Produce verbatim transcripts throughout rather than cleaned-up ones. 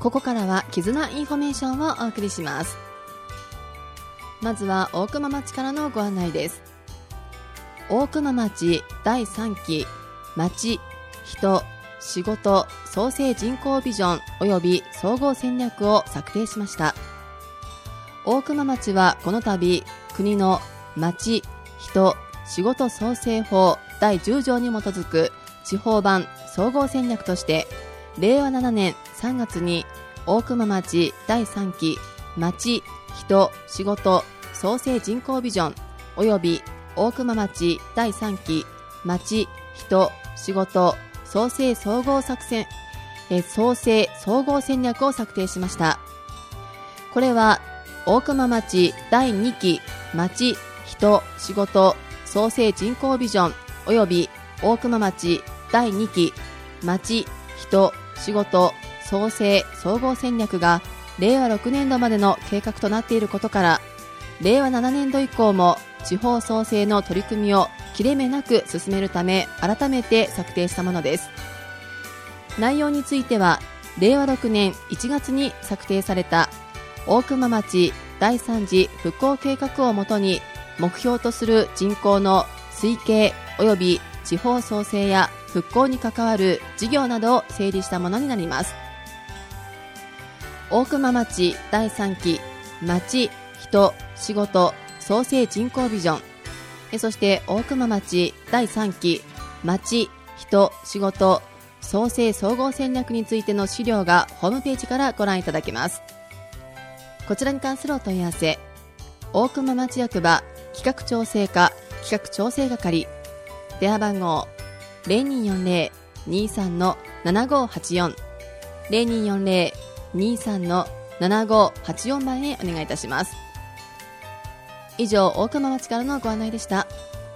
ここからは絆インフォメーションをお送りします。まずは大熊町からのご案内です。大熊町だいさんき町、人、仕事、創生人口ビジョン及び総合戦略を策定しました。大熊町はこの度国の町、人、仕事創生法だいじゅう条に基づく地方版総合戦略としてれいわななねんさんがつに大熊町だいさんき町、人、仕事、創生人口ビジョン及び大熊町だいさんき町、人、仕事、創生総合作戦え創生総合戦略を策定しました。これは大熊町だいにき町、人、仕事、創生人口ビジョン及び大熊町だいにき町、人、仕事、創生総合戦略がれいわろくねんどまでの計画となっていることから、れいわななねんど以降も地方創生の取り組みを切れ目なく進めるため改めて策定したものです。内容についてはれいわろくねんいちがつに策定された大熊町だいさん次復興計画をもとに目標とする人口の推計及び地方創生や復興に関わる事業などを整理したものになります。大熊町だいさんき町、人、仕事、創生人口ビジョン、そして大熊町だいさんき町、人、仕事、創生総合戦略についての資料がホームページからご覧いただけます。こちらに関するお問い合わせ、大熊町役場企画調整課企画調整係、電話番号 ゼロにーよんゼロ にーさん ななごーはちよん ゼロにーよんゼロ にーさん ななごーはちよん 番へお願いいたします。以上、大熊町からのご案内でした。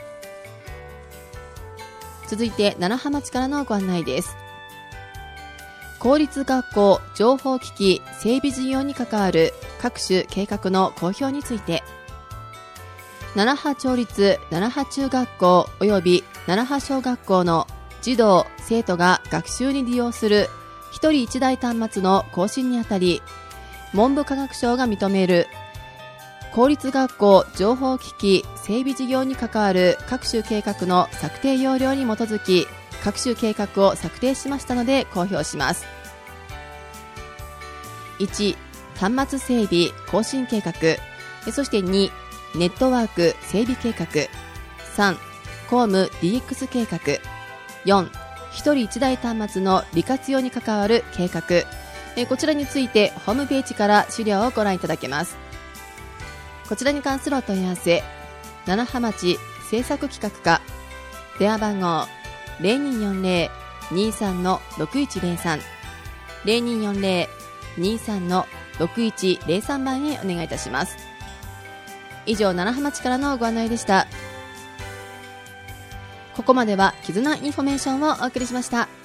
続いて楢葉町からのご案内です。公立学校情報機器整備事業に関わる各種計画の公表について、楢葉町立楢葉中学校及び楢葉小学校の児童生徒が学習に利用するひとりいちだい端末の更新にあたり、文部科学省が認める公立学校情報機器整備事業に関わる各種計画の策定要領に基づき各種計画を策定しましたので公表します。いち、端末整備更新計画、そしてに、ネットワーク整備計画、さん、公務 ディーエックス 計画、よん、ひとりいちだい端末の利活用に関わる計画、こちらについてホームページから資料をご覧いただけます。こちらに関するお問い合わせ、楢葉町政策企画課、電話番号 ゼロにーよんゼロ にーさん ろくいちゼロさん ゼロにーよんゼロ にーさん ろくいちゼロさん 番へお願いいたします。以上、楢葉町からのご案内でした。ここまでは絆インフォメーションをお送りしました。